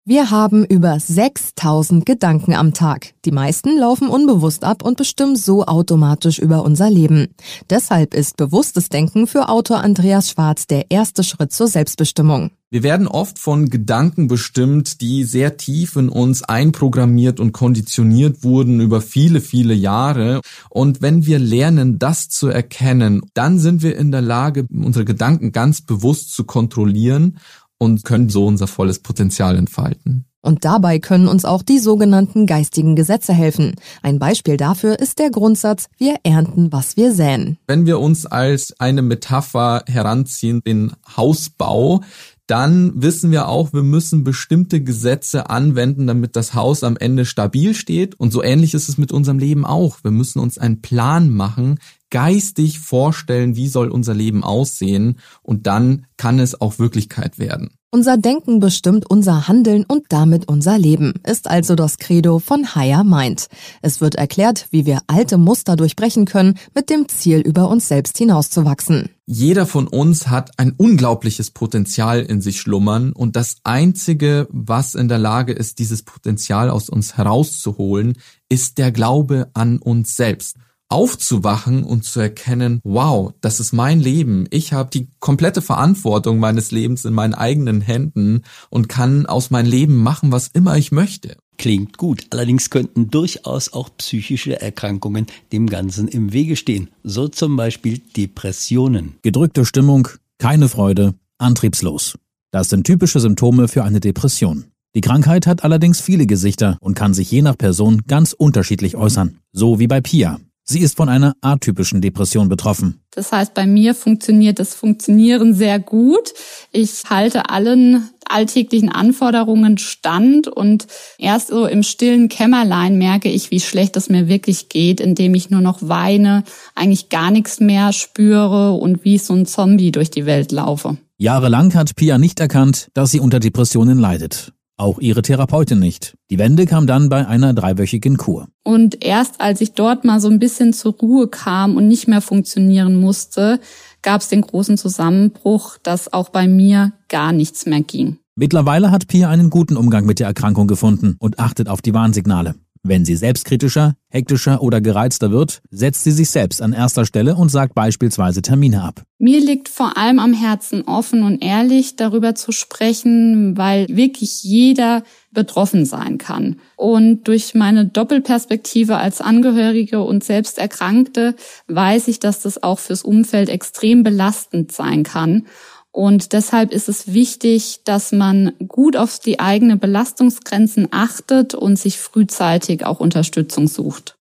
Wir haben über 6.000 Gedanken am Tag. Die meisten laufen unbewusst ab und bestimmen so automatisch über unser Leben. Deshalb ist bewusstes Denken für Autor Andreas Schwarz der erste Schritt zur Selbstbestimmung. Wir werden oft von Gedanken bestimmt, die sehr tief in uns einprogrammiert und konditioniert wurden über viele, viele Jahre. Und wenn wir lernen, das zu erkennen, dann sind wir in der Lage, unsere Gedanken ganz bewusst zu kontrollieren und können so unser volles Potenzial entfalten. Und dabei können uns auch die sogenannten geistigen Gesetze helfen. Ein Beispiel dafür ist der Grundsatz, wir ernten, was wir säen. Wenn wir uns als eine Metapher heranziehen, den Hausbau, dann wissen wir auch, wir müssen bestimmte Gesetze anwenden, damit das Haus am Ende stabil steht. Und so ähnlich ist es mit unserem Leben auch. Wir müssen uns einen Plan machen, geistig vorstellen, wie soll unser Leben aussehen. Und dann kann es auch Wirklichkeit werden. Unser Denken bestimmt unser Handeln und damit unser Leben, ist also das Credo von Higher Mind. Es wird erklärt, wie wir alte Muster durchbrechen können, mit dem Ziel, über uns selbst hinauszuwachsen. Jeder von uns hat ein unglaubliches Potenzial in sich schlummern und das Einzige, was in der Lage ist, dieses Potenzial aus uns herauszuholen, ist der Glaube an uns selbst. Aufzuwachen und zu erkennen, wow, das ist mein Leben. Ich habe die komplette Verantwortung meines Lebens in meinen eigenen Händen und kann aus meinem Leben machen, was immer ich möchte. Klingt gut. Allerdings könnten durchaus auch psychische Erkrankungen dem Ganzen im Wege stehen. So zum Beispiel Depressionen. Gedrückte Stimmung, keine Freude, antriebslos. Das sind typische Symptome für eine Depression. Die Krankheit hat allerdings viele Gesichter und kann sich je nach Person ganz unterschiedlich äußern. So wie bei Pia. Sie ist von einer atypischen Depression betroffen. Das heißt, bei mir funktioniert das Funktionieren sehr gut. Ich halte allen alltäglichen Anforderungen stand und erst so im stillen Kämmerlein merke ich, wie schlecht es mir wirklich geht, indem ich nur noch weine, eigentlich gar nichts mehr spüre und wie so ein Zombie durch die Welt laufe. Jahrelang hat Pia nicht erkannt, dass sie unter Depressionen leidet. Auch ihre Therapeutin nicht. Die Wende kam dann bei einer 3-wöchigen Kur. Und erst als ich dort mal so ein bisschen zur Ruhe kam und nicht mehr funktionieren musste, gab es den großen Zusammenbruch, dass auch bei mir gar nichts mehr ging. Mittlerweile hat Pia einen guten Umgang mit der Erkrankung gefunden und achtet auf die Warnsignale. Wenn sie selbstkritischer, hektischer oder gereizter wird, setzt sie sich selbst an erster Stelle und sagt beispielsweise Termine ab. Mir liegt vor allem am Herzen, offen und ehrlich darüber zu sprechen, weil wirklich jeder betroffen sein kann. Und durch meine Doppelperspektive als Angehörige und selbst Erkrankte weiß ich, dass das auch fürs Umfeld extrem belastend sein kann. Und deshalb ist es wichtig, dass man gut auf die eigenen Belastungsgrenzen achtet und sich frühzeitig auch Unterstützung sucht.